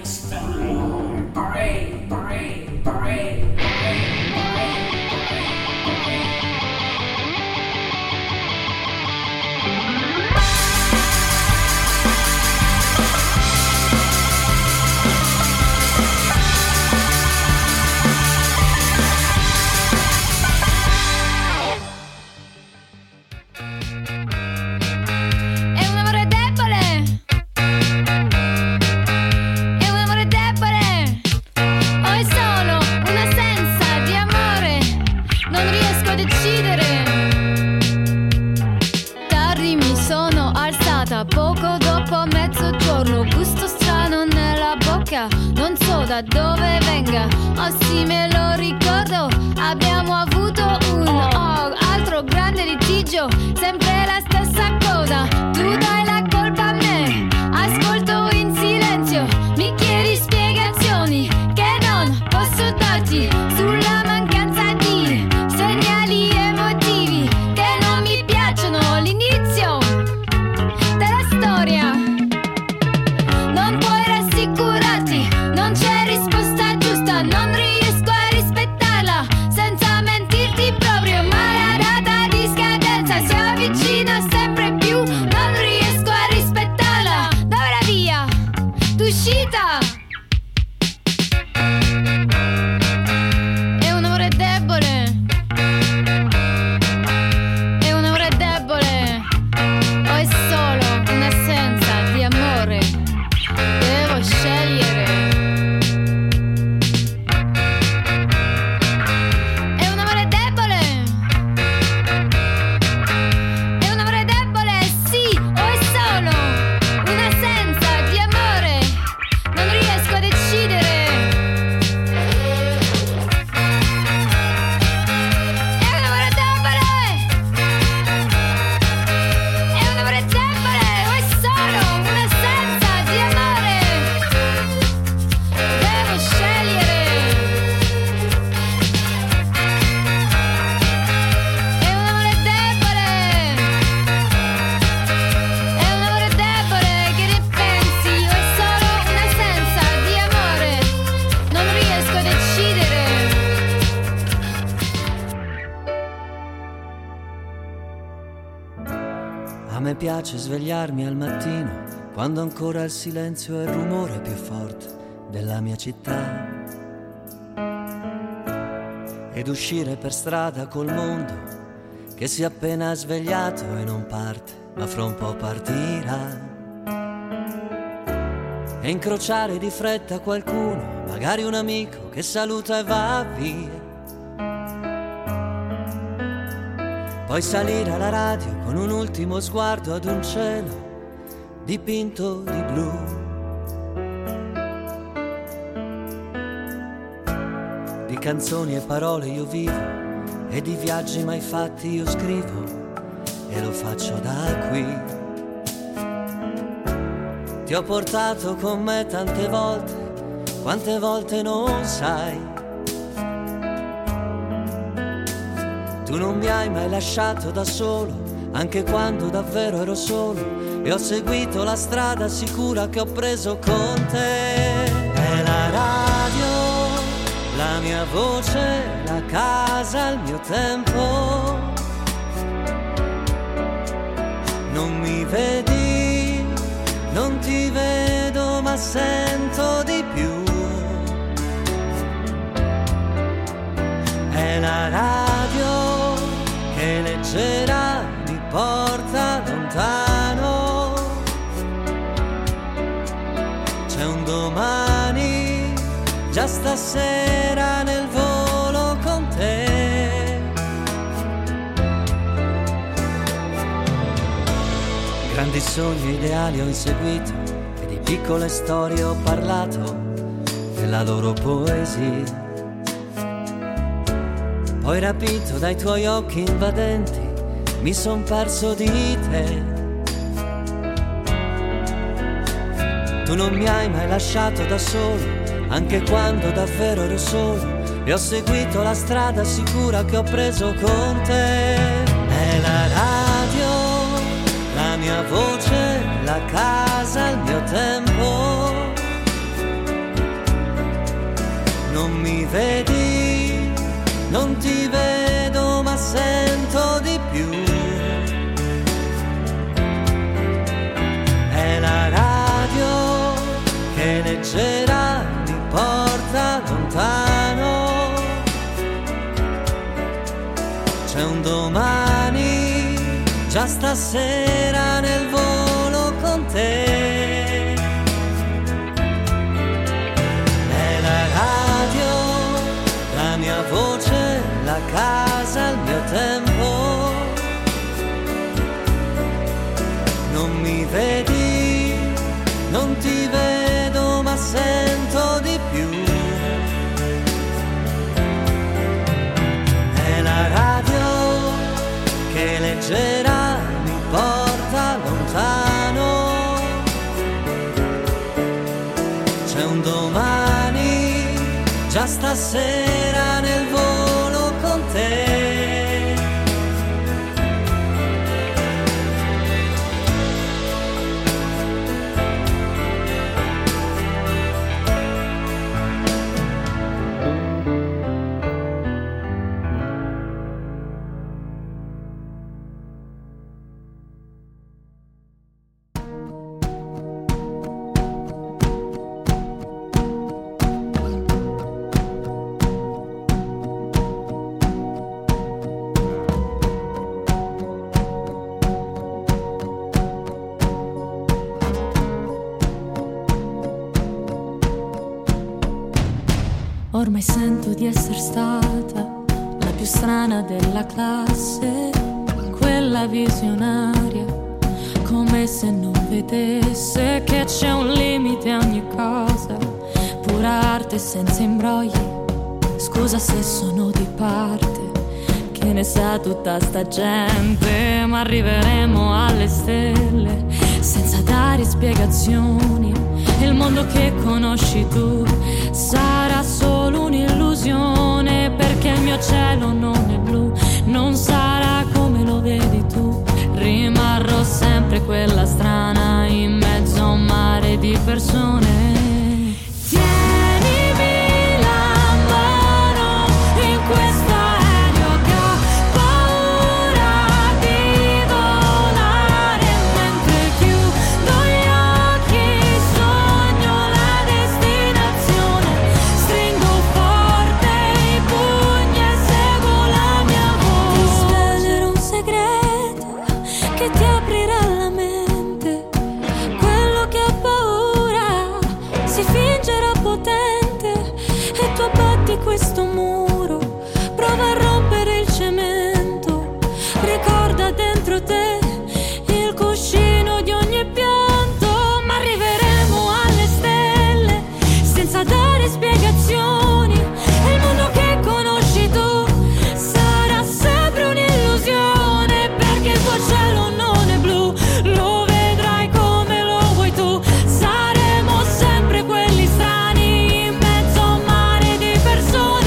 Poco dopo mezzogiorno, gusto strano nella bocca, non so da dove venga, oh sì me lo ricordo, abbiamo avuto un altro grande litigio, sempre la stessa cosa, tu dai la colpa a me, ascolto in silenzio, mi chiedi spiegazioni che non posso darti sulla mancanza di segnali emotivi che non mi piacciono, l'inizio storia. Non puoi rassicurarti, non c'è risposta giusta, non riesco a rispettarla senza mentirti proprio, ma la data di scadenza si avvicina sempre più, non riesco a rispettarla. Dove la via d'uscita? È un amore debole, è un amore debole, o è solo un'assenza di amore, devo scegliere. È un amore debole, è un amore debole, sì, o è solo un'assenza di amore, non riesco a decidere. È un amore debole, è un amore debole, o è solo un'assenza di amore, devo scegliere. È un amore debole, è un amore debole, che ne pensi? O è solo un'assenza di amore, non riesco a decidere. A me piace svegliarmi al mattino, quando ancora il silenzio è il rumore più forte della mia città, ed uscire per strada col mondo che si è appena svegliato e non parte, ma fra un po' partirà, e incrociare di fretta qualcuno, magari un amico che saluta e va via. Poi salire alla radio con un ultimo sguardo ad un cielo dipinto di blu. Di canzoni e parole io vivo, e di viaggi mai fatti io scrivo, e lo faccio da qui. Ti ho portato con me tante volte, quante volte non sai. Tu non mi hai mai lasciato da solo, anche quando davvero ero solo, e ho seguito la strada sicura che ho preso con te. È la radio, la mia voce, la casa, il mio tempo. Non mi vedi, non ti vedo, ma sento di più. È la radio che leggera mi porta lontano. C'è un domani, già stasera nel volo con te. Grandi sogni ideali ho inseguito, e di piccole storie ho parlato della loro poesia. Poi rapito dai tuoi occhi invadenti, mi son perso di te. Tu non mi hai mai lasciato da solo, anche quando davvero ero solo, e ho seguito la strada sicura che ho preso con te. È la radio, la mia voce, la casa, il mio tempo. Non mi vedi, non ti vedo ma sento di più. È la radio che leggera mi porta lontano. C'è un domani, già stasera nel volo con te. È la radio, la mia voce, la casa, il mio tempo. Non mi vedi, non ti vedo ma sento di più. È la radio che leggera mi porta lontano. C'è un domani, già stasera nel volo con te. Ormai sento di essere stata la più strana della classe, quella visionaria, come se non vedesse che c'è un limite a ogni cosa, pura arte senza imbrogli. Scusa se sono di parte, che ne sa tutta sta gente, ma arriveremo alle stelle senza dare spiegazioni. Il mondo che conosci tu sarà solo un'illusione, perché il mio cielo non è blu, non sarà come lo vedi tu. Rimarrò sempre quella strana in mezzo a un mare di persone. Tienimi la mano in questo aereo che ho paura di volare, mentre chiudo gli occhi sogno la destinazione, stringo forte i pugni e seguo la mia voce. Ti svelerò un segreto che ti aprirà la mente, quello che ha paura si fingerà potente, e tu abbatti questo muro, prova a rompere il cemento, ricorda dentro te il cuscino di ogni pianto. Ma arriveremo alle stelle senza dare spiegazioni, e il mondo che conosci tu sarà sempre un'illusione, perché il tuo cielo non è blu, lo vedrai come lo vuoi tu. Saremo sempre quelli strani in mezzo a un mare di persone.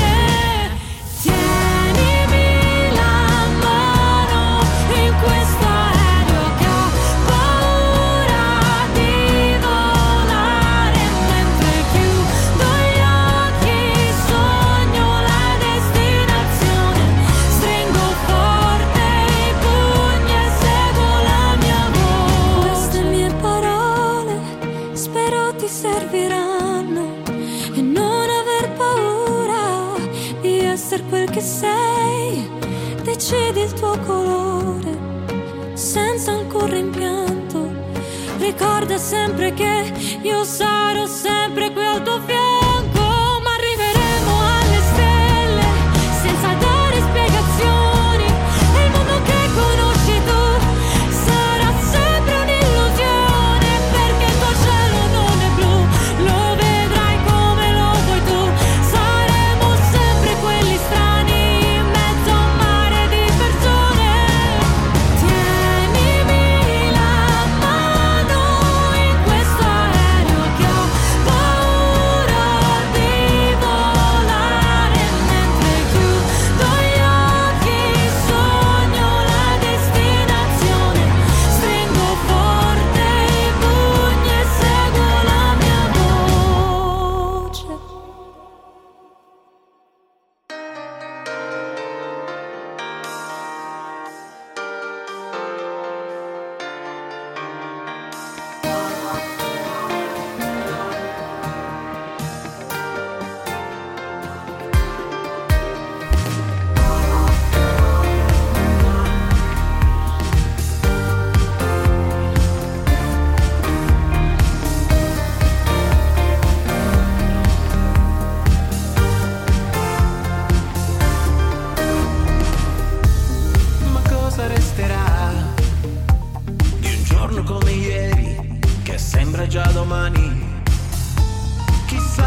Tienimi la mano in questo aereo che ho paura di volare, mentre chiudo gli occhi sogno la destinazione, stringo forte i pugni e seguo la mia voce. Queste mie parole spero ti serviranno, e non aver paura di essere quel che sei. Decidi il tuo colore senza alcun rimpianto, ricorda sempre che io sarò sempre qui al tuo fianco. Ma arriveremo alle stelle senza dare spiegazioni, e il mondo che conosci tu sarà sempre un'illusione, perché il tuo cielo non è blu, lo vedrai come lo vuoi tu. Saremo sempre quelli strani in mezzo a un mare di persone. Tienimi la mano in questo aereo che ho paura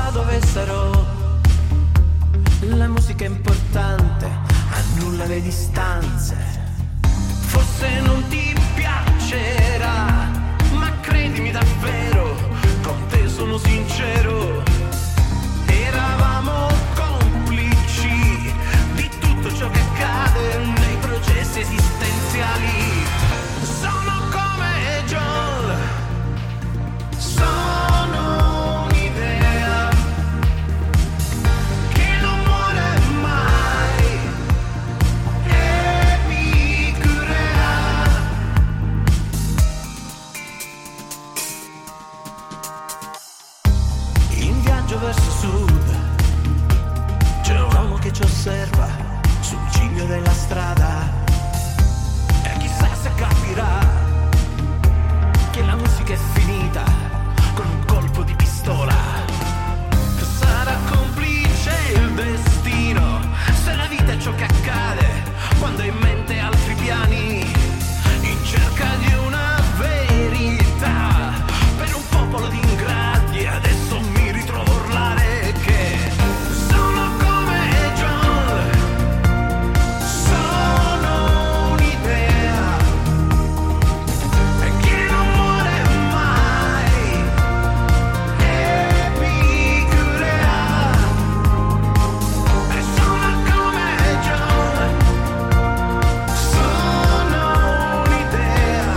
chissà dove sarò. La musica è importante, annulla le distanze. Forse non ti piacerà, ma credimi davvero, con te sono sincero. Eravamo complici di tutto ciò che accade nei processi esistenziali. Sono come John, sono un'idea che non muore mai e mi curerà. In viaggio verso sud c'è un uomo che ci osserva sul ciglio della strada e chissà se capirà che la musica è finita con un colpo di pistola. Sarà complice il destino se la vita è ciò che accade quando hai in mente altri piani, in cerca di una verità. Per un popolo di ingrati adesso mi ritrovo a urlare che sono come John, sono un'idea che non muore mai e mi curerà. E sono come John, sono un'idea.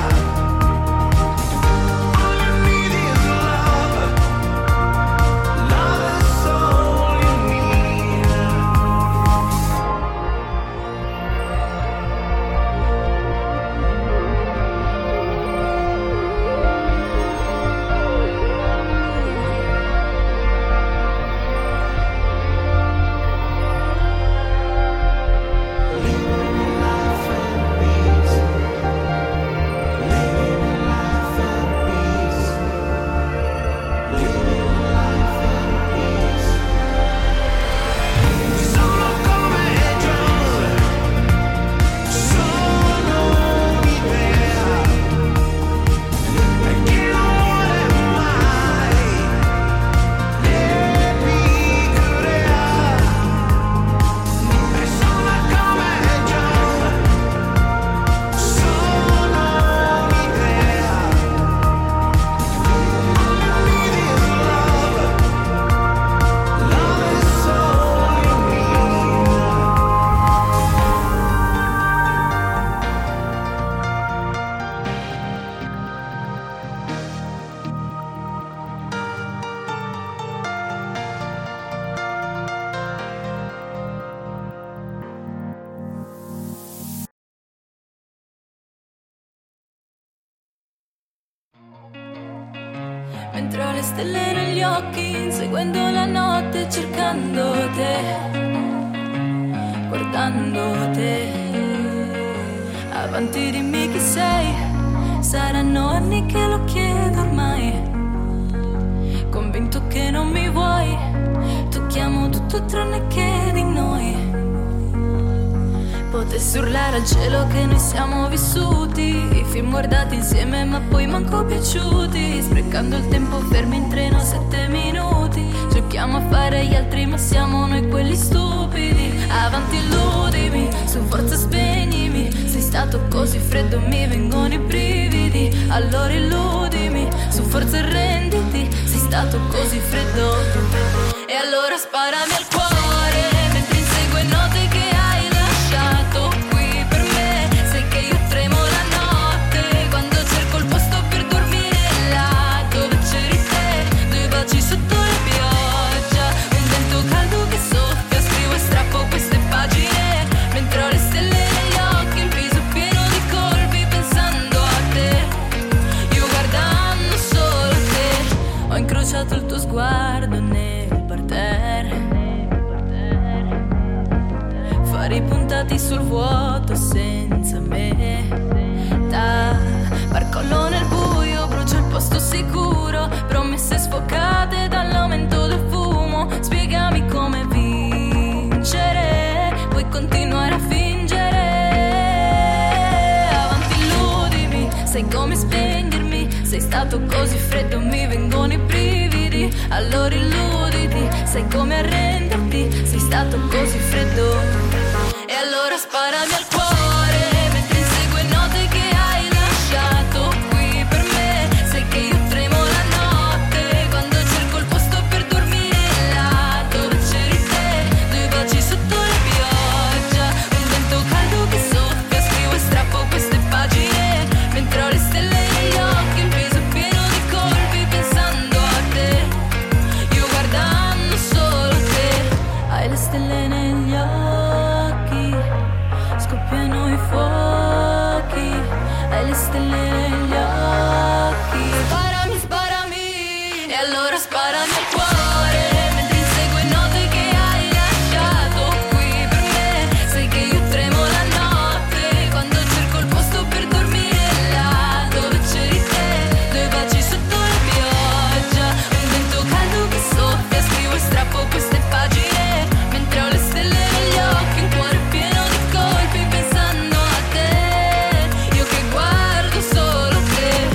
All you need is love, love is all you need. Sono come John, sono un'idea che non muore mai e mi curerà. E sono come John, sono un'idea. All you need is love, love is all you need. Mentre ho le stelle negli occhi, inseguendo la notte, cercando te, guardando te. Avanti, dimmi chi sei, saranno anni che lo chiedo ormai. Convinto che non mi vuoi, tocchiamo tutto tranne che di noi. Potessi urlare al cielo che noi siamo vissuti, i film guardati insieme ma poi manco piaciuti, sprecando il tempo fermi in treno 7 minuti. Cerchiamo a fare gli altri ma siamo noi quelli stupidi. Avanti, illudimi, su forza spegnimi. Sei stato così freddo mi vengono i brividi. Allora illudimi, su forza arrenditi. Sei stato così freddo e allora sparami al cuore mentre insegue note che hai lasciato qui per me. Sai che io tremo la notte quando cerco il posto per dormire là dove c'eri te. 2 baci sotto la pioggia, un vento caldo che soffia. Scrivo e strappo queste pagine mentre ho le stelle negli occhi, il viso pieno di colpi pensando a te. Io guardando solo te, ho incrociato il tuo sguardo nel parterre. Fari puntati sul vuoto senza me. Da barcollo nel buio, brucia il posto sicuro. Promesse sfocate dall'aumento del fumo. Spiegami come vincere, puoi continuare a fingere. Avanti, illudimi, sai come spegnermi. Sei stato così freddo mi vengono i brividi. Allora illuditi, sai come arrenderti, sei stato così freddo. E allora sparami al cuore, mentre insegue note che hai lasciato qui per me. Sai che io tremo la notte, quando cerco il posto per dormire là dove c'eri te. Due baci sotto la pioggia, un vento caldo che soffia, scrivo e strappo queste pagine, mentre ho le stelle negli occhi, il viso pieno di colpi pensando a te. Io guardando solo te, hai le stelle negli occhi, scoppiano i fuochi, hai le stelle negli occhi. Sparami, sparami, e allora sparami al cuore, mentre insegue note che hai lasciato qui per me. Sai che io tremo la notte, quando cerco il posto per dormire là dove c'eri te. Due baci sotto la pioggia, un vento caldo che soffia, scrivo e strappo queste pagine, mentre ho le stelle negli occhi, un cuore pieno di colpi pensando a te. Io che guardo solo te.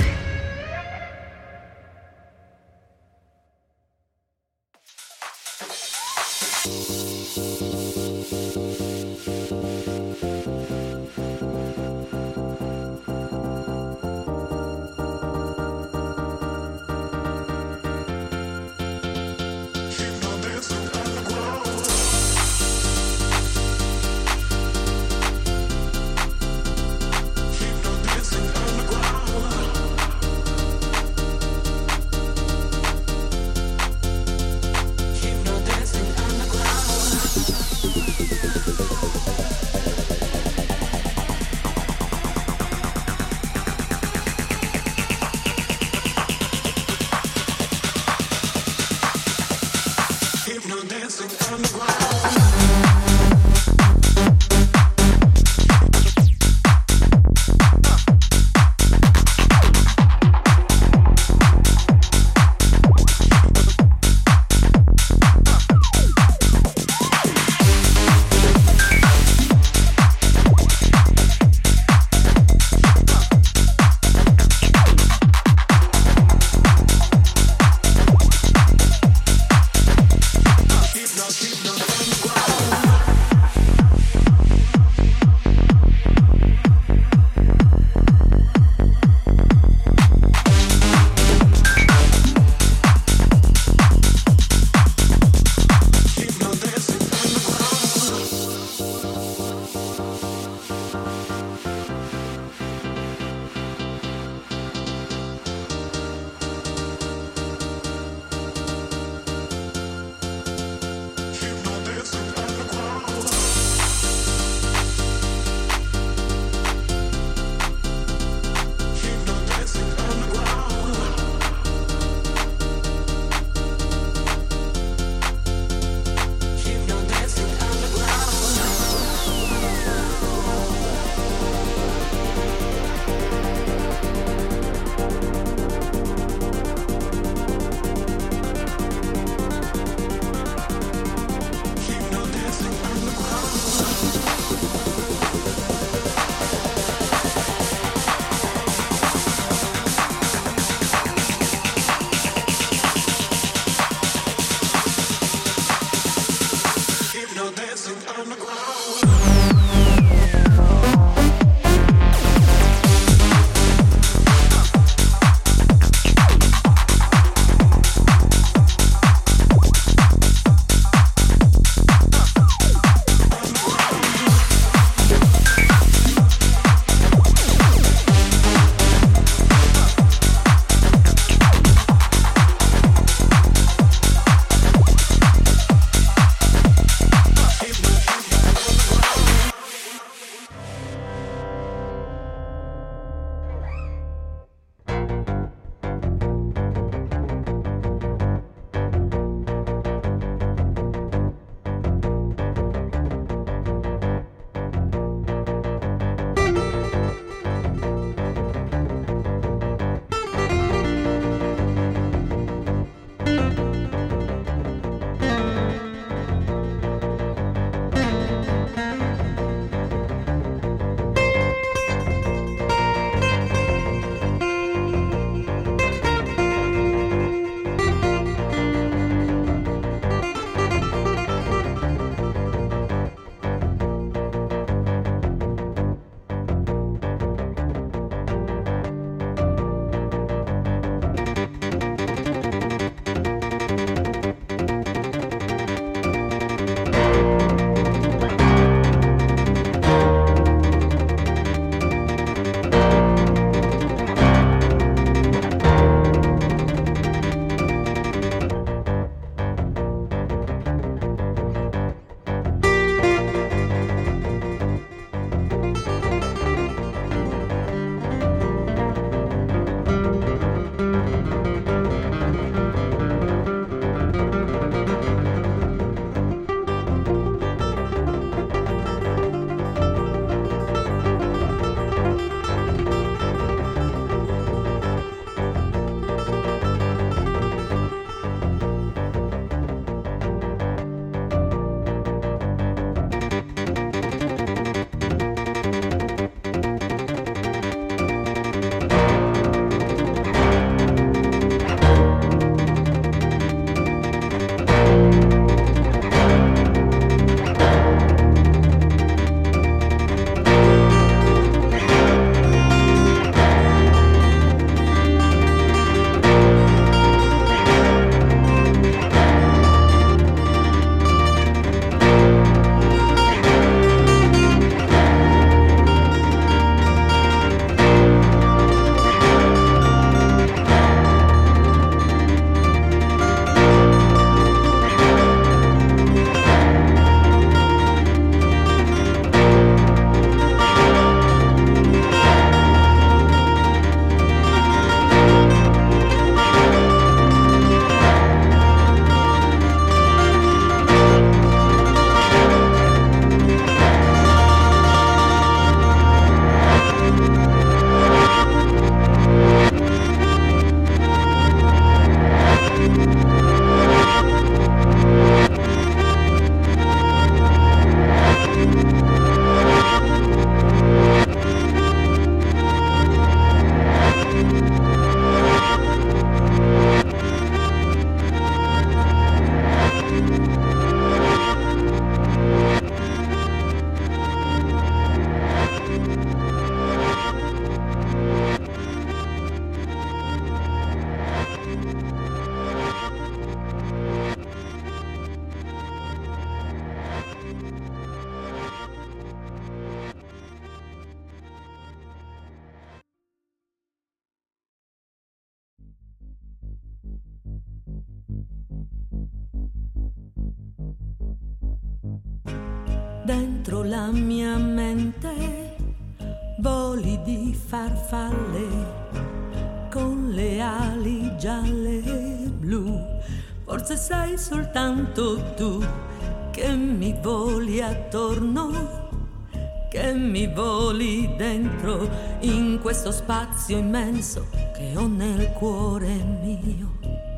dentro la mia mente voli di farfalle con le ali gialle e blu. Forse sei soltanto tu che mi voli attorno, che mi voli dentro in questo spazio immenso che ho nel cuore mio.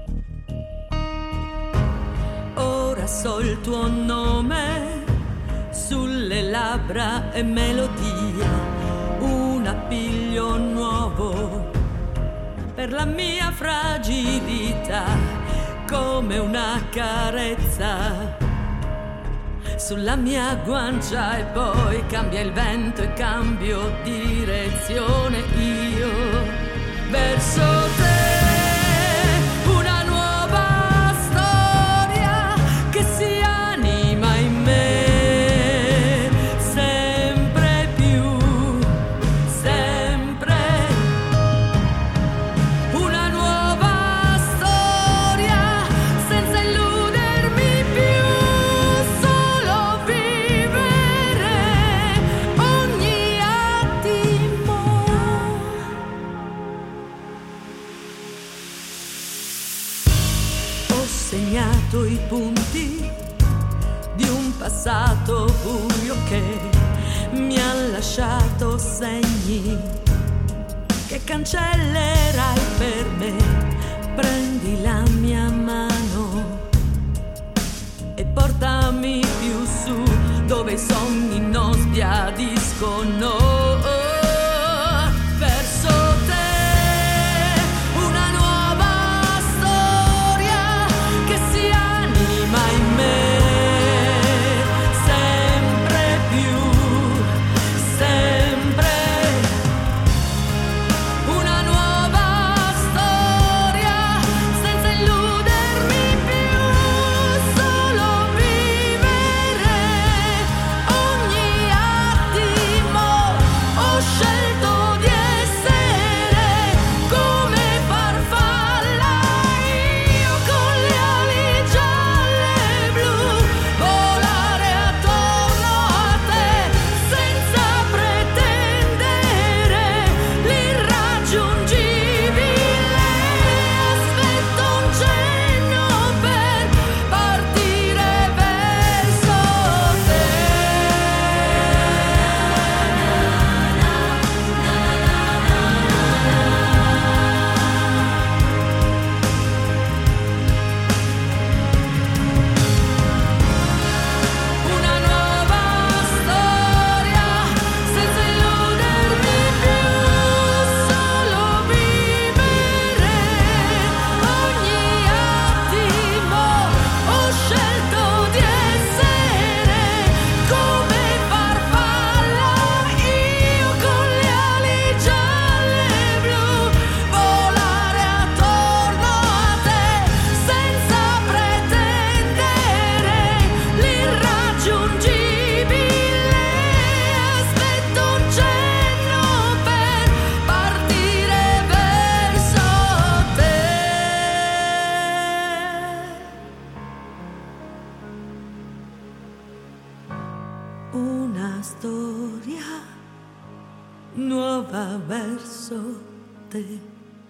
Ora so il tuo nome sulle labbra e melodia, un appiglio nuovo per la mia fragilità, come una carezza sulla mia guancia, e poi cambia il vento e cambio direzione io verso te. Una nuova storia che si anima in me, sempre più, sempre. Una nuova storia senza illudermi più, solo vivere ogni attimo. Ho segnato i punti di un passato buio che mi ha lasciato segni che cancellerai per me. Prendi la mia mano e portami più su, dove i sogni non sbiadiscono, verso te. Una nuova storia che si anima in me, sempre più, sempre. Una nuova storia senza illudermi più, solo vivere ogni attimo. Ho scelto di essere come farfalla, io con le ali gialle e blu, volare attorno a te senza pretendere l'irraggiungibile. Aspetto un cenno per partire verso te. Una nuova storia senza illudermi più, solo vivere ogni attimo. Ho scelto di essere come farfalla, io con le ali gialle e blu, volare attorno a te senza pretendere l'irraggiungibile. Aspetto un cenno per partire verso te. Una storia nuova verso te.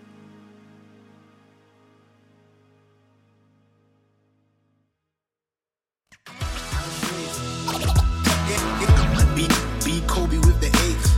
Beat Kobe with the eighth.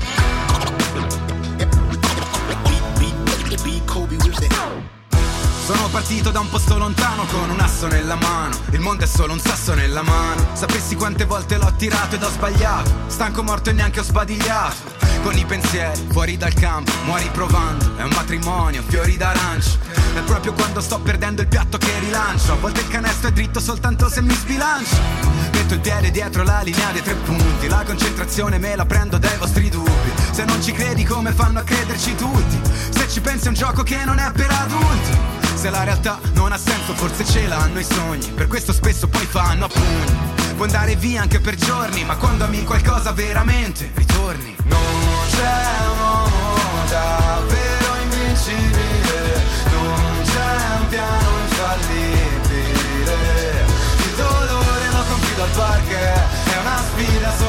Beat Kobe with the eighth. Sono partito da un posto lontano con un asso nella mano. Il mondo è solo un sasso nella mano. Sapessi quante volte l'ho tirato ed ho sbagliato. Stanco, morto e neanche ho sbadigliato. Con i pensieri fuori dal campo, muori provando. È un matrimonio, fiori d'arancio. È proprio quando sto perdendo il piatto che rilancio. A volte il canestro è dritto soltanto se mi sbilancio. Metto il piede dietro la linea dei 3 punti. La concentrazione me la prendo dai vostri dubbi. Se non ci credi, come fanno a crederci tutti? Se ci pensi è un gioco che non è per adulti. Se la realtà non ha senso, forse ce l'hanno i sogni. Per questo spesso poi fanno a pugni. Puoi andare via anche per giorni, ma quando ami qualcosa veramente ritorni. Non c'è un uomo davvero invincibile, non c'è un piano infallibile. Il dolore lo confido al parquet, è una sfida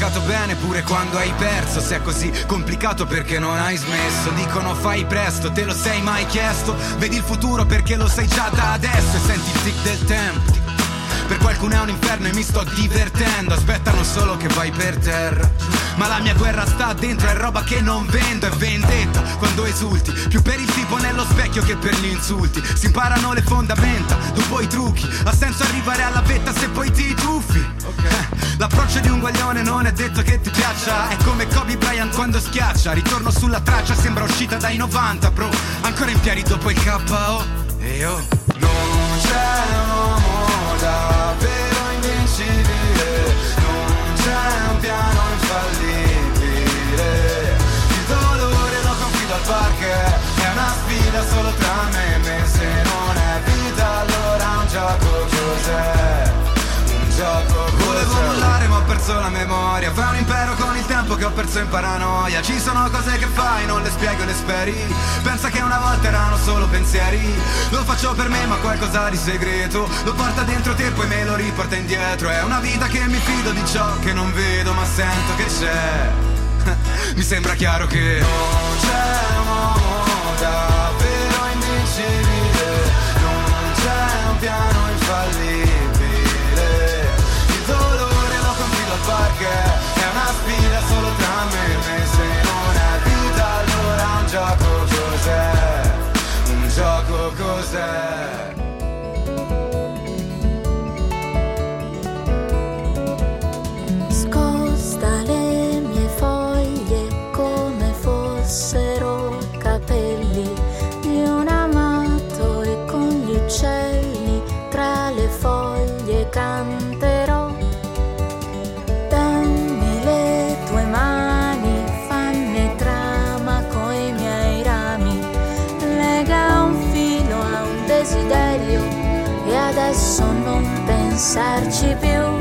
giocato bene pure quando hai perso. Se è così complicato perché non hai smesso. Dicono fai presto, te lo sei mai chiesto? Vedi il futuro perché lo sai già da adesso. E senti il tic del tempo. Per qualcuno è un inferno e mi sto divertendo. Aspettano solo che vai per terra. Ma la mia guerra sta dentro, è roba che non vendo. È vendetta quando esulti, più per il tipo nello specchio che per gli insulti. Si imparano le fondamenta, dopo i trucchi. Ha senso arrivare alla vetta se poi ti tuffi. L'approccio di un guaglione non è detto che ti piaccia. È come Kobe Bryant quando schiaccia. Ritorno sulla traccia, sembra uscita dai 90 pro. Ancora in piedi dopo il KO. E io non c'è un uomo davvero invincibile, non c'è un piano infallibile. Il dolore lo confido al parquet, è una sfida solo tra me e me. Se non è vita allora un gioco cos'è? Un gioco cos'è? volevo mollare ma ho perso la memoria. Fai un impero con il tempo che ho perso in paranoia. Ci sono cose che fai, non le spiego e le speri. Pensa che una volta erano solo pensieri. Lo faccio per me ma qualcosa di segreto lo porta dentro te poi me lo riporta indietro. È una vita che mi fido di ciò che non vedo ma sento che c'è. Mi sembra chiaro che non c'è un uomo davvero invincibile, non c'è un piano infallibile. Il dolore lo confido al parquet, è una sfida solo tra me e me. Se non è vita allora un gioco cos'è? Un gioco cos'è? Scosta le mie foglie come fossero capelli di un amato e con gli uccelli tra le foglie canterò. Dammi le tue mani, fanne trama coi miei rami, lega un filo a un desiderio e adesso non pensarci più.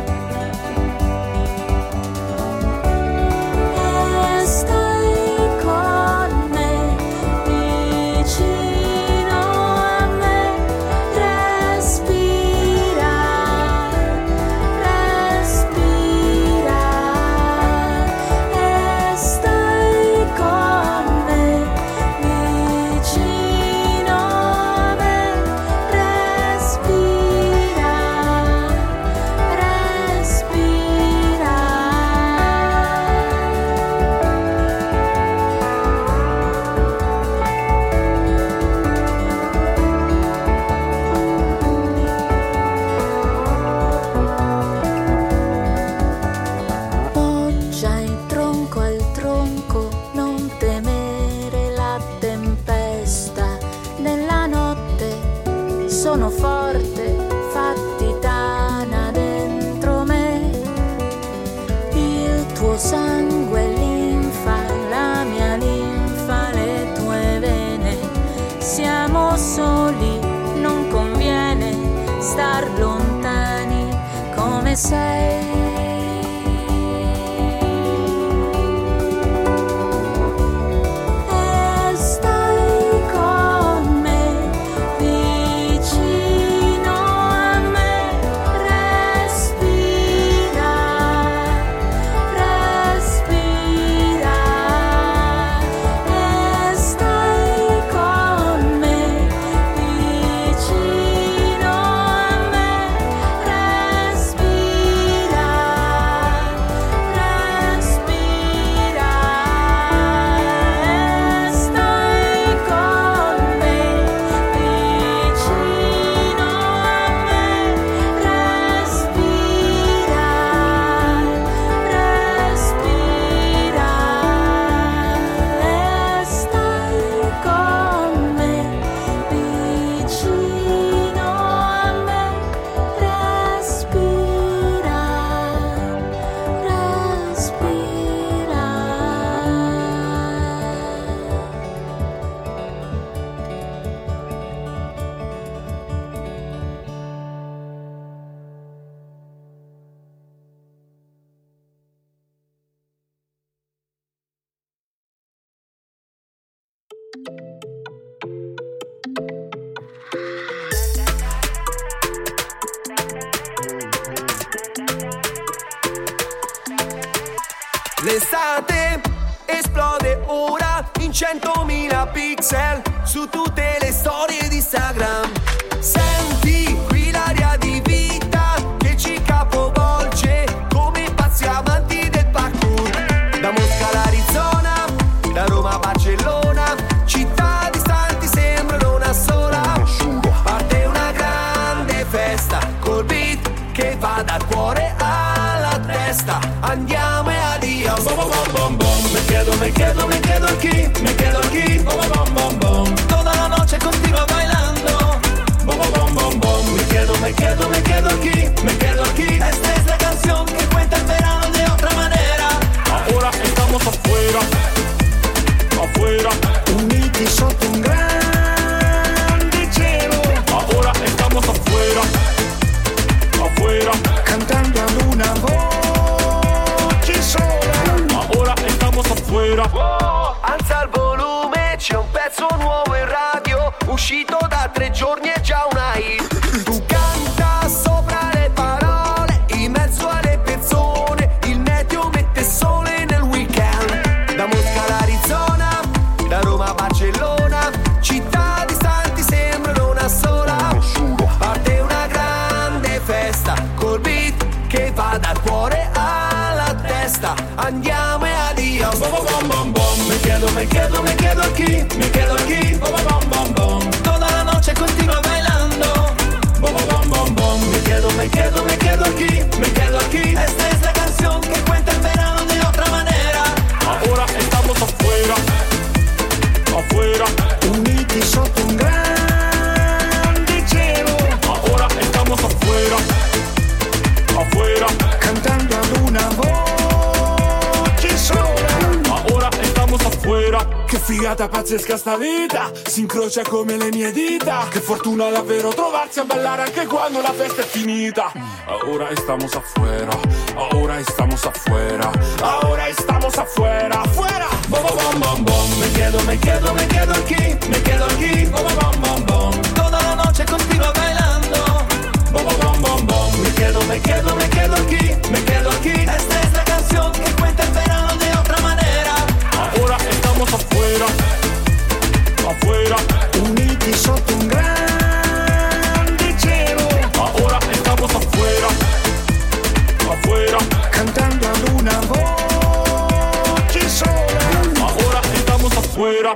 Sono forte, fatti tana dentro me. Il tuo sangue è linfa, la mia linfa, le tue vene. Siamo soli, non conviene star lontani come sei. L'estate esplode ora in 100.000 pixel su tutte le storie di Instagram. Senti qui l'aria di vita che ci capovolge come pazzi amanti del parkour. Da Mosca all'Arizona, da Roma a Barcellona, città distanti sembrano una sola. Parte una grande festa col beat che va dal cuore alla testa. Andiamo e addio. Bom bom bom bom. Me quedo aquí, bom bom bom bom. Toda la noche contigo bailando. Bom bom bom bom. Me quedo aquí. Esta es la canción que cuenta el verano de otra manera. Ahora estamos afuera, uniti sotto un grande cielo. Ahora estamos afuera, cantando ad una voce sola. Ahora estamos afuera. Alza il volume, c'è un pezzo nuovo in radio, uscito da 3 giorni è già una hit. Tu canta sopra le parole, in mezzo alle persone, il meteo mette sole nel weekend. Da Mosca all'Arizona, da Roma a Barcellona, città distanti sembrano una sola. Parte una grande festa col beat che va dal cuore alla testa. Andiamo e addio. Bom bom bom bom. Me quedo aquí, bom bom bom bom. Toda la noche contigo bailando. Bom bom bom bom. Me quedo aquí. Esta es la canción que cuenta el verano de otra manera. Ahora estamos afuera, uniti sotto un grande cielo. Ahora estamos afuera, cantando ad una voce sola. ahora estamos afuera. Che figata pazzesca sta vita, si incrocia come le mie dita. Che fortuna davvero trovarsi a ballare anche quando la festa è finita. Ahora estamos afuera, ahora estamos afuera, ahora estamos afuera, afuera. Bom bom bom bom. Me quedo aquí, bom bom bom bom. Toda la noche contigo bailando. Bom bom bom bom. Me quedo aquí. Esta es la canción que cuenta el verano de otra manera. Ahora estamos afuera, uniti sotto un grande cielo. ahora estamos afuera, cantando ad una voce sola. ahora estamos afuera.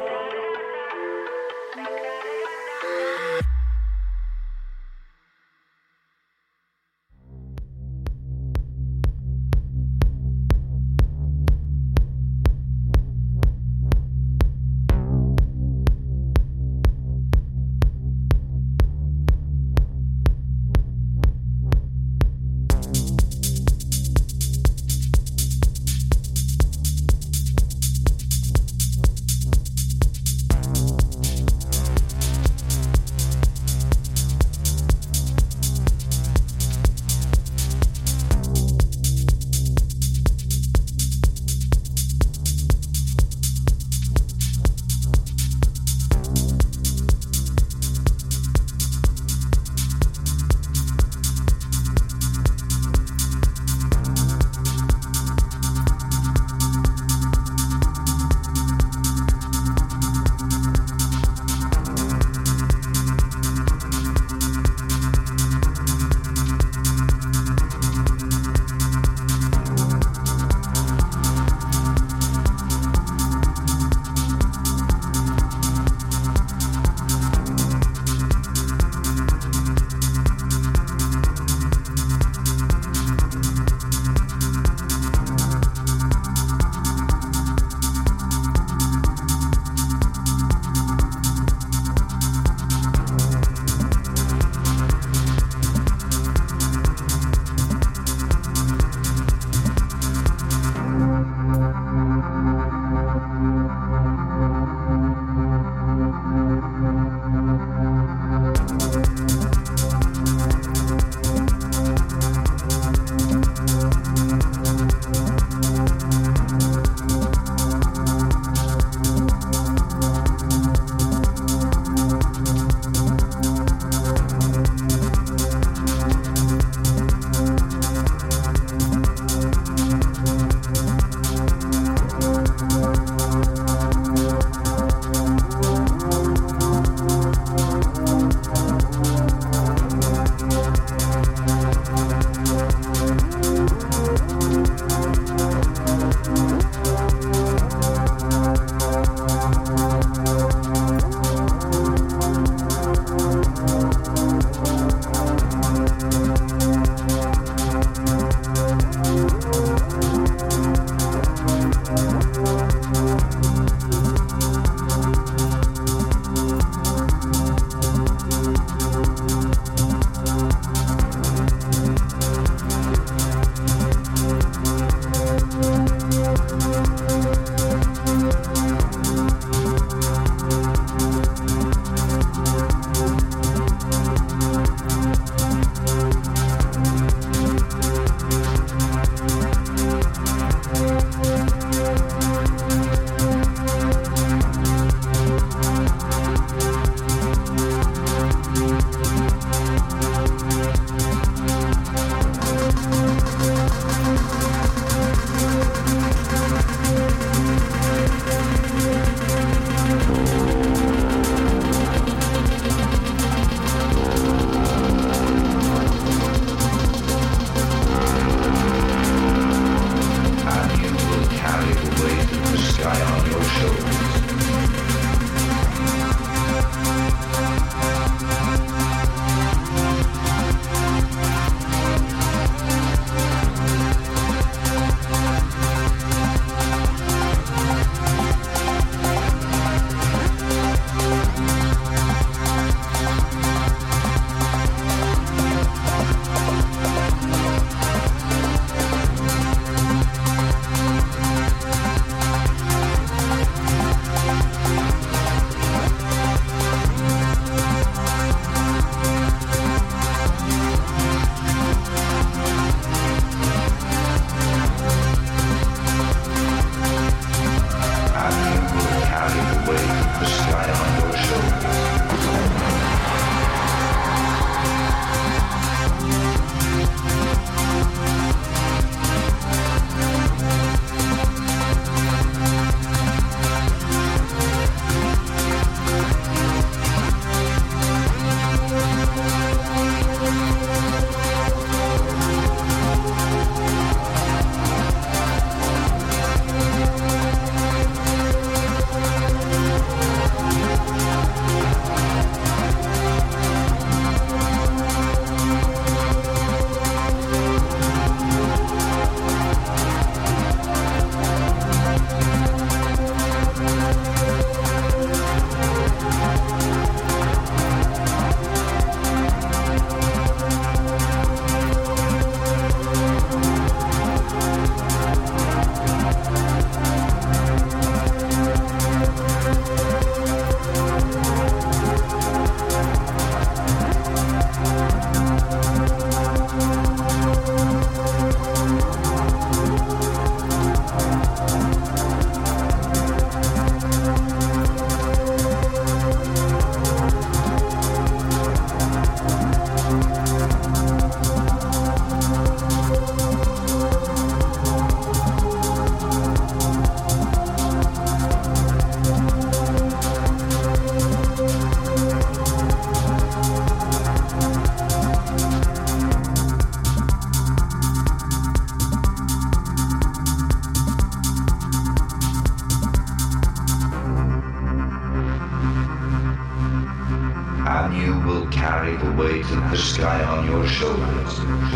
carry the weight of the sky on your shoulders.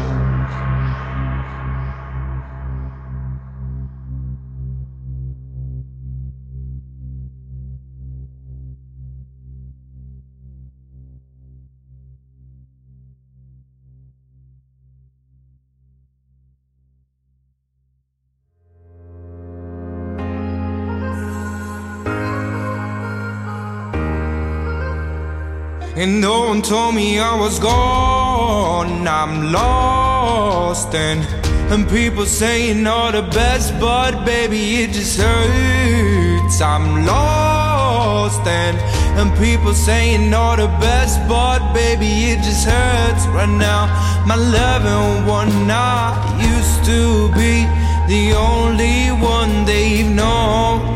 And no one told me I was gone, I'm lost and people saying all the best, but baby it just hurts. I'm lost and people saying all the best, but baby it just hurts right now. My loving one I used to be the only one they've known.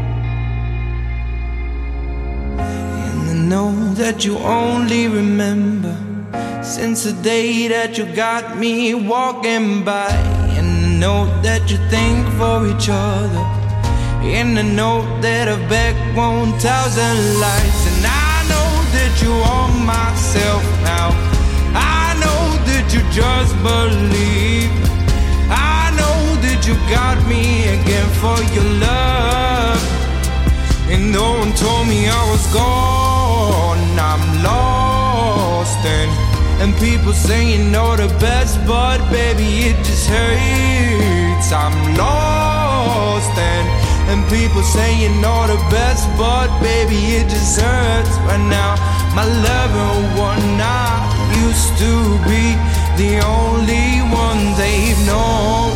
Know that you only remember since the day that you got me walking by. And know that you think for each other. And I know that I've begged 1,000 lies. And I know that you are myself now. I know that you just believe. I know that you got me again for your love. And no one told me I was gone, I'm lost and people saying all the best, but baby it just hurts. I'm lost and people saying all the best, but baby it just hurts right now. My loving one I used to be the only one they've known.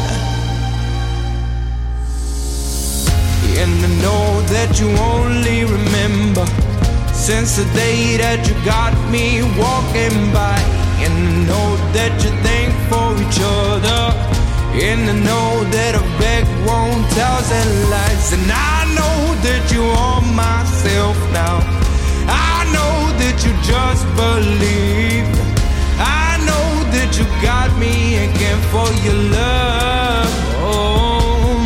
And I know that you only remember since the day that you got me walking by. And I know that you think for each other. And I know that I've begged 1,000 lies. And I know that you are myself now. I know that you just believe. I know that you got me again for your love. Oh.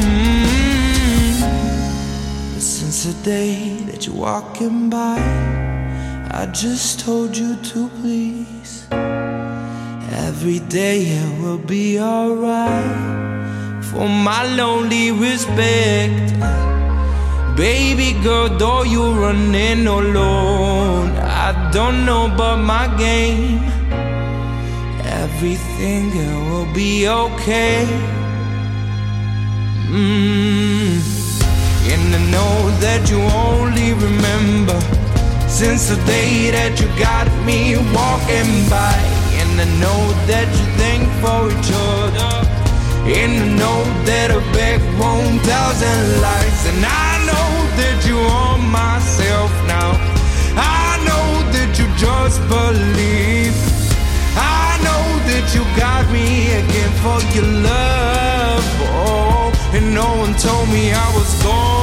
Since the day that you're walking by, I just told you to please. Every day it will be alright. For my lonely respect, baby girl, though you're running alone, I don't know about my game. Everything will be okay. And I know that you only remember since the day that you got me walking by. And I know that you think for each other. And I know that I beg 1,000 lies. And I know that you are myself now. I know that you just believe. I know that you got me again for your love. Oh, and no one told me I was gone.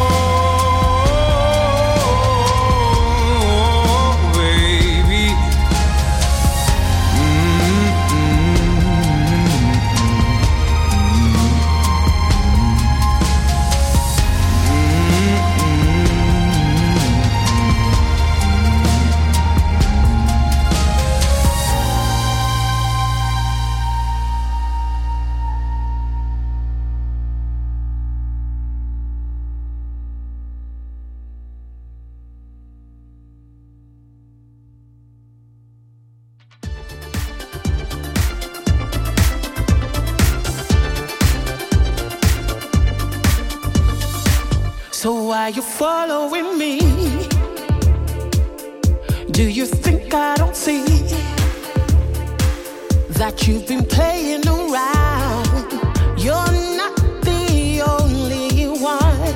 So why you following me? Do you think I don't see that you've been playing around? You're not the only one.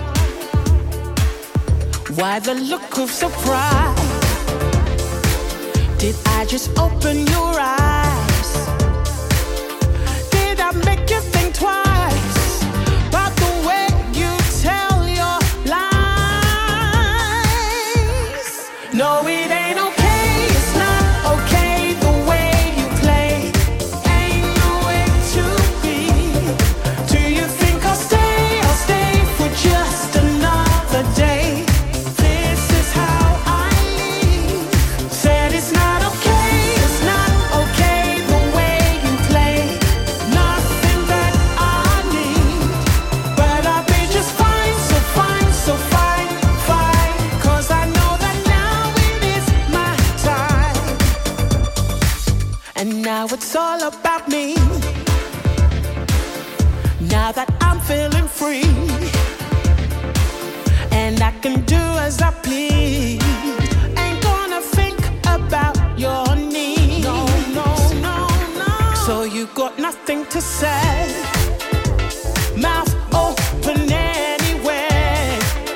Why the look of surprise? Did I just open your eyes? Did I make you think twice about the way you tell your lies? No, it ain't okay, it's not okay the way you play. Ain't no way to be. Do you think I'll stay for just another day? This is how I leave. Said it's not okay, can do as I please. Ain't gonna think about your needs. No, no, no, no. So you got nothing to say. Mouth open anyway.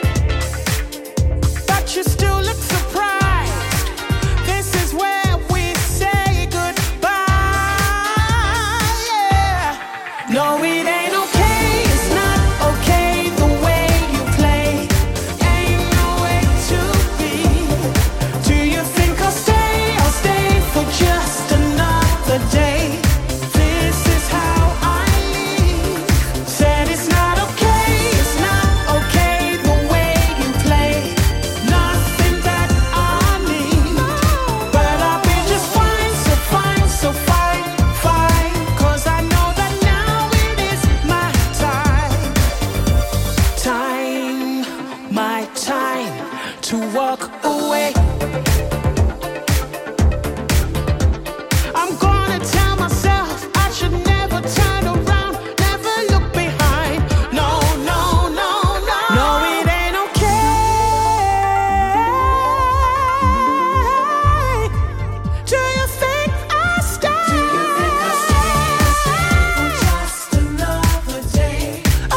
But you still look surprised. This is where we say goodbye. Yeah. No, it ain't okay. It's not okay the way you play. Ain't no way to be. Do you think I'll stay? I'll stay for just another day. This is how I leave. Said it's not okay. It's not okay the way you play. Nothing that I need. But I'll be just fine, so fine, so fine, fine. 'Cause I know that now it is my time. Time, my time to walk away. I'm gonna tell myself I should never turn around, never look behind. No, no, no, no. No, it ain't okay. Do you think I stay? Do you think I stay for just another day?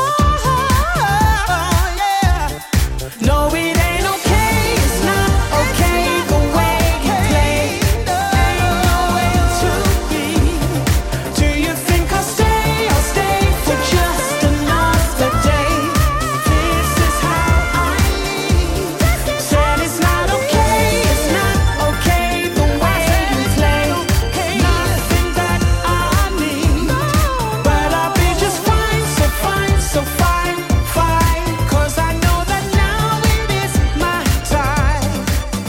Oh, yeah. No, it ain't okay. It's not okay the way you play. Ain't no way to be. Do you think I'll stay? I'll stay for just another day. This is how I leave. Said it's not okay. It's not okay the way you play. Nothing that I need. But I'll be just fine, so fine, so fine, fine. 'Cause I know that now it is my time.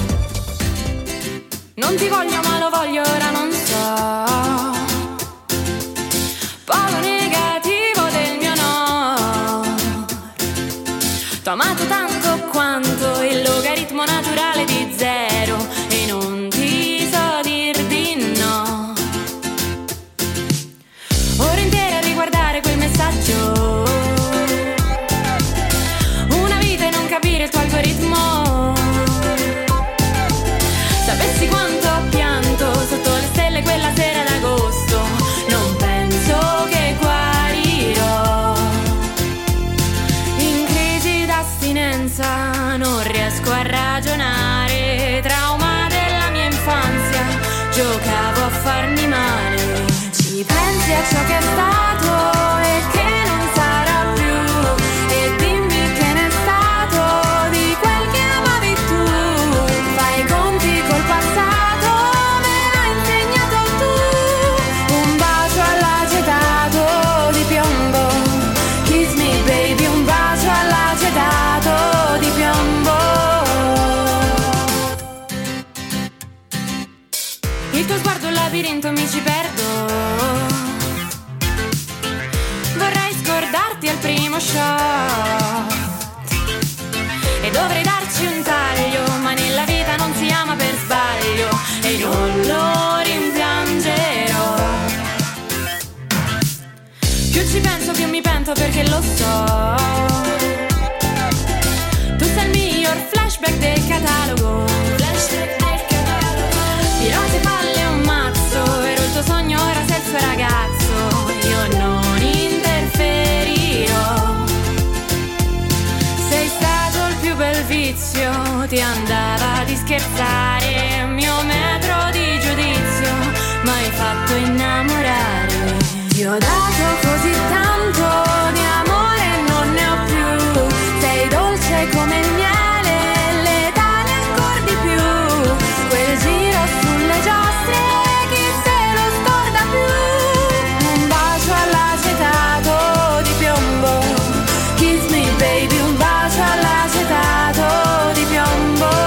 Non ti voglio ma lo voglio, ora non so. Polo negativo del mio no. T'ho amato tanto quanto il logaritmo naturale di zero. E non ti so dir di no. Ore intere a riguardare quel messaggio. Una vita e non capire il tuo algoritmo. Sapessi quanto ho pianto sotto le stelle quella sera d'agosto. Non penso che guarirò. In crisi d'astinenza non riesco a ragionare. Trauma della mia infanzia, giocavo a farmi male. Ci pensi a ciò che è stato e che non sarà più. E dimmi che ne è stato di quel che amavi tu. Fai i conti col passato, me l'hai insegnato tu. Un bacio all'acetato di piombo. Kiss me baby, un bacio all'acetato di piombo. Il tuo sguardo è un labirinto, mi ci perdo. Vorrei scordarti al primo shot. E dovrei darci un taglio, ma nella vita non si ama per sbaglio. E non lo rimpiangerò. Più ci penso più mi pento perché lo so. Tu sei il miglior flashback del catalogo. Flashback del catalogo. Di rose, palle e un mazzo. Ero il tuo sogno, ora sei il suo ragazzo. Io non interferirò. Sei stato il più bel vizio. Ti andava di scherzare. Mio metro di giudizio. Ma hai fatto innamorare. Ti ho dato così tanto di amore, non ne ho più. Sei dolce come il miele, letale ancor di più. Quel giro sulle giostre, chi se lo scorda più. Un bacio all'acetato di piombo. Kiss me baby, un bacio all'acetato di piombo.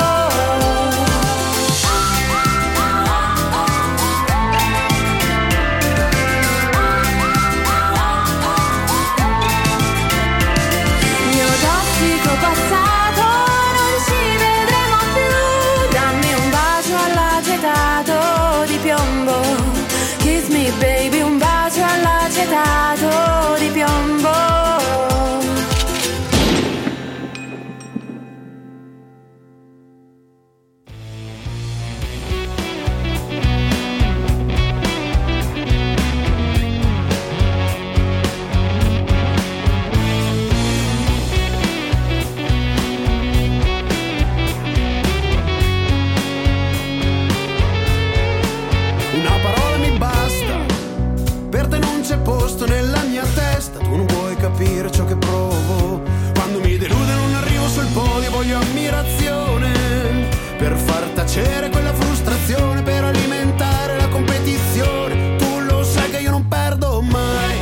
voglio ammirazione per far tacere quella frustrazione, per alimentare la competizione. Tu lo sai che io non perdo mai.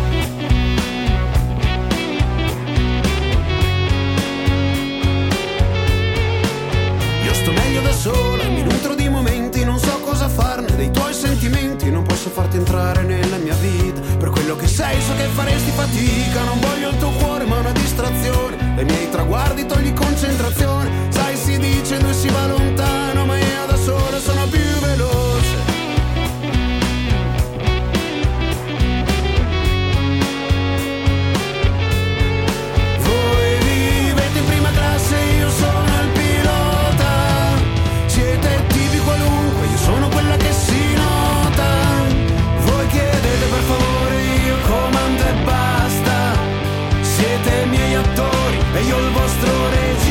Io sto meglio da sola, mi nutro di momenti, non so cosa farne dei tuoi sentimenti. Non posso farti entrare nella mia vita, per quello che sei so che faresti fatica. Non voglio il tuo cuore ma una distrazione, dai miei traguardi togli concentrazione. Sai, si dice due si va lontano, ma io da sola sono più veloce. Voi vivete in prima classe, io sono il pilota. Siete tipi qualunque, io sono quella che si nota. Voi chiedete per favore, io comando e basta. Siete i miei attori e io il vostro regista.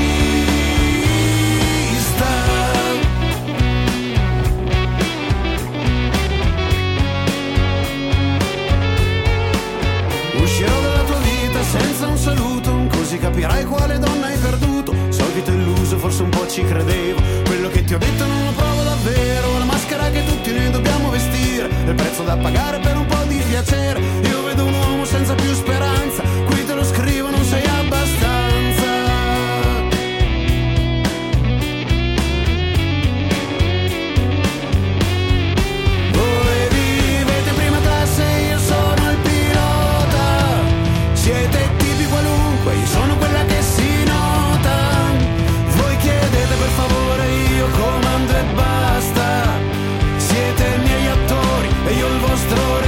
Uscirò dalla tua vita senza un saluto, così capirai quale donna hai perduto. So che ti ho illuso, forse un po' ci credevo. Quello che ti ho detto non lo provo davvero. La maschera che tutti noi dobbiamo vestire, il prezzo da pagare per un po' di piacere. Io vedo un uomo senza più speranza, qui te lo scrivo, non sei abbastanza. Voi vivete in prima classe, io sono il pilota. Siete tipi qualunque, io sono quella che si nota. Voi chiedete per favore, io comando e basta. Siete i miei attori e io il vostro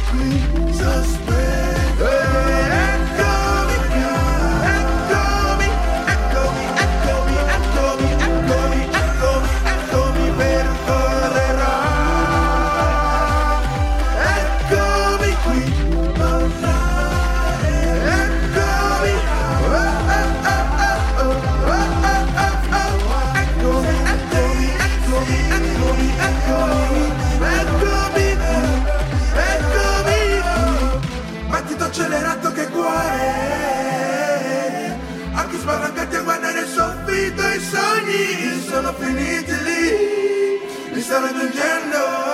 qui, sospetto. Eccomi qui, eccomi, eccomi, eccomi, eccomi, eccomi, eccomi, eccomi, percorrerò. Eccomi qui, tornare. Eccomi, eccomi, eccomi, eccomi, eccomi, battito accelerato che guare, occhi spalancati a guardare il soffitto, i sogni sono finiti lì, li sto raggiungendo.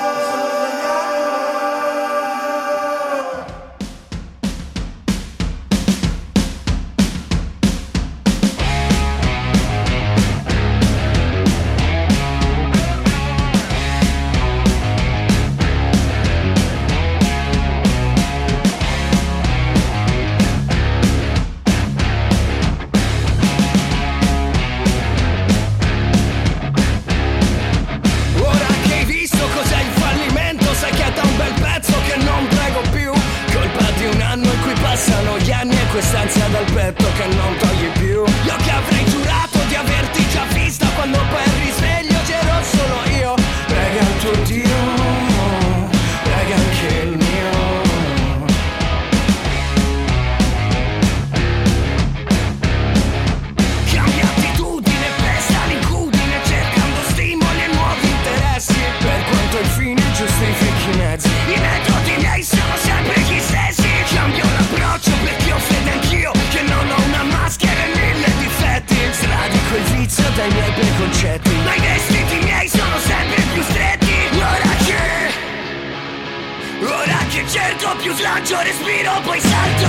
Passano gli anni e quest'ansia dal petto che non togli più. Io che avrei giurato di averti già vista, quando poi al risveglio c'ero solo io. Prega il tuo Dio, prega anche il mio. Cambia attitudine, pesta l'incudine, cercando stimoli e nuovi interessi. Per quanto il fine giustifichi i mezzi, i metodi miei sono sempre gli stessi. Cambio l'approccio perché ho fede anch'io, che non ho una maschera e mille difetti. Sradico il vizio dai miei preconcetti, ma i vestiti miei sono sempre più stretti. Ora che cerco più slancio, respiro, poi salto.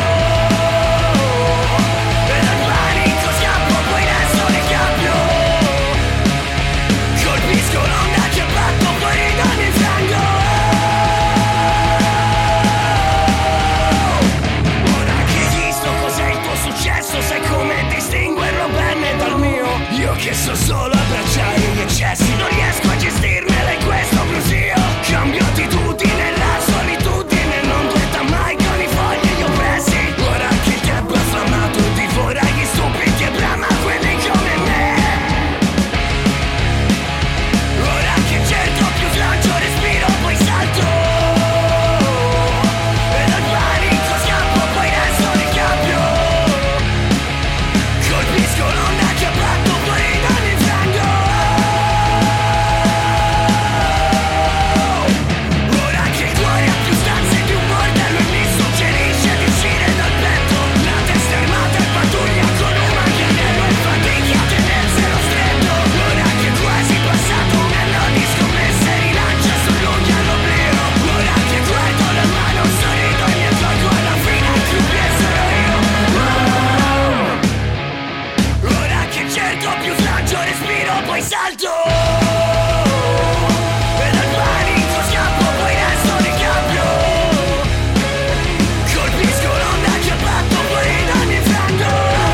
E dal panico scappo, poi resto nel cambio. Colpisco l'onda che batto, poi rido nel fango. Sai come distinguerlo bene dal mio? Io che so solo abbracciare gli eccessi, non riesco a gestirmela in questo brusio. Cambio attitudine, la solitudine non duetta mai con i fogli gli oppressi. Ora che il tempo è affamato, divora gli stupidi e brama quelli come me. Ora che cerco più slancio, respiro, poi salto. E dal panico scappo, poi resto nel cambio. Colpisco l'onda che batto, poi rido nel fango. Ora che il cuore ha più stanze di un bordello e mi suggerisce di uscire dal petto. La testa armata e pattuglia con un manganello e fatica a tenerselo stretto. Ora che quasi passato un anno di scommesse rilancia sull'unghia all'oblio. Ora che guardo la mano, sorrido e mi accorgo alla fine il più sarò io. Ora che cerco più slancio, respiro, poi salto. E dal panico scappo, poi resto nel cambio. Colpisco l'onda che batto, poi rido nel fango.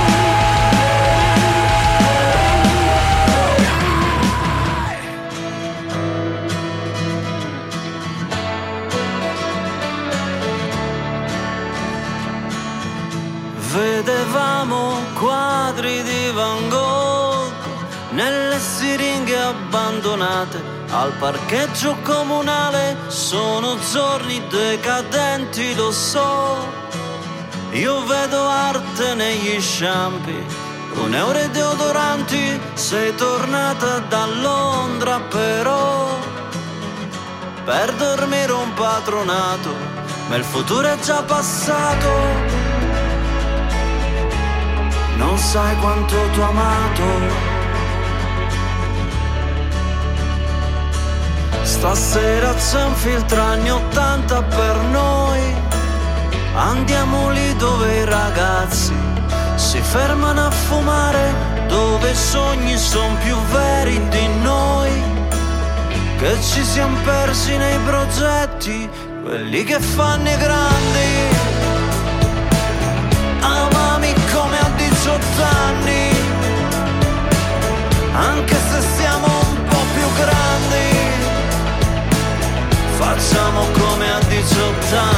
Vedevamo quadri di Van Gogh nelle siringhe abbandonate al parcheggio comunale. Sono giorni decadenti, lo so. Io vedo arte negli sciampi, €1 e deodoranti. Sei tornata da Londra però per dormire un patronato, ma il futuro è già passato. Non sai quanto t'ho amato. Stasera c'è un film tra anni '80 per noi. Andiamo lì dove i ragazzi si fermano a fumare, dove i sogni son più veri di noi, che ci siamo persi nei progetti, quelli che fanno i grandi. Amami come a 18 anni, anche se siamo un po' più grandi. Facciamo come a 18 anni.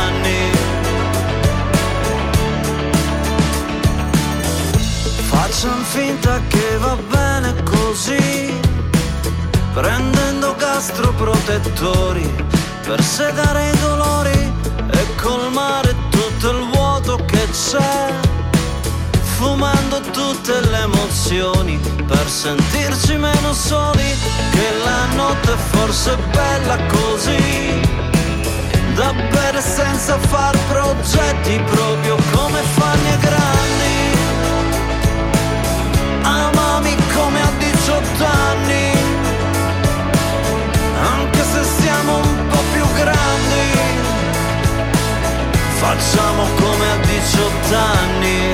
Facciamo finta che va bene così, prendendo gastroprotettori per sedare i dolori e colmare tutto il vuoto che c'è, fumando tutte le emozioni per sentirci meno soli, che la notte è forse bella così, da bere senza far progetti, proprio come fanno i grandi. Amami come a 18 anni, anche se siamo un po' più grandi, facciamo come a 18 anni.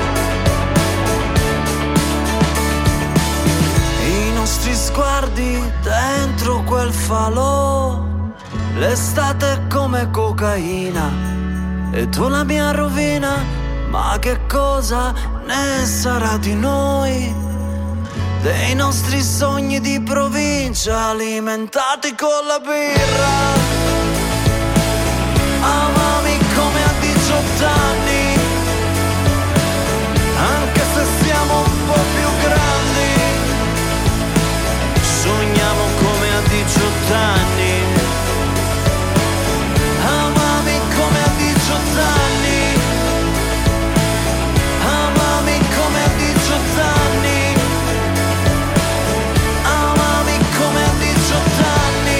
I nostri sguardi dentro quel falò, l'estate è come cocaina e tu la mia rovina, ma che cosa ne sarà di noi, dei nostri sogni di provincia alimentati con la birra. Amami come a 18 anni, anche se siamo un po' più grandi, sogniamo come a 18 anni. Amami come a 18 anni, amami come a 18 anni, amami come a 18 anni.